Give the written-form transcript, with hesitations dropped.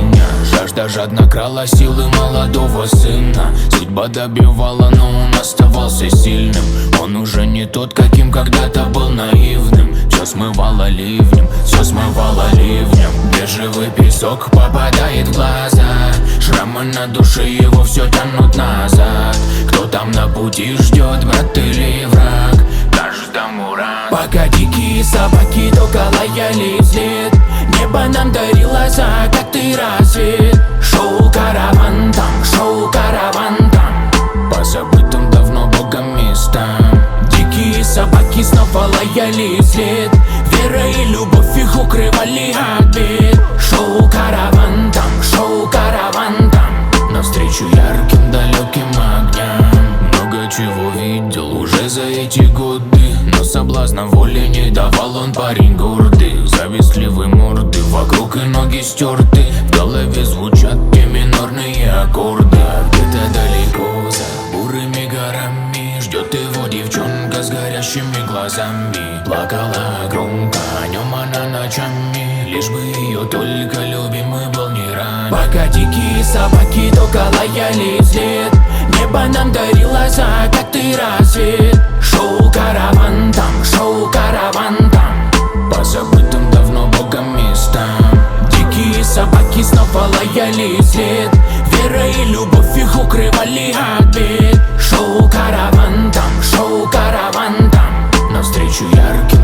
меня. Жажда жадно крала силы молодого сына. Судьба добивала, но он оставался сильным. Он уже не тот, каким когда-то был наивным. Все смывало ливнем, все смывало ливнем. Бежевый песок попадает в глаза. Шрамы на душе его все тянут назад. Кто там на пути ждет, брат или враг? Каждому рад. Пока дикие собаки только лаяли вслед, небо нам дарило закатный рассвет. Шоу караван там, по забытым давно богом местам. Дикие собаки снова лаяли вслед, вера и любовь их укрывали от бед. Шоу караван там, навстречу ярким далеким огням. Много чего видел уже за эти годы, но соблазнам воли не давал он, парень гордый. Завистливые морды, вокруг и ноги стерты. В голове звучат те минорные аккорды. А где-то далеко за бурыми горами ждет его девчонка с горящими глазами. Плакала громко, о нем она ночами, лишь бы ее только любимый был не рад. Пока дикие собаки только лаяли вслед, небо нам дарило закатный рассвет. Шоу караван там, по забытым давно богом местам. Дикие собаки снова лаяли вслед, вера и любовь их укрывали от бед. Шоу караван там, навстречу ярким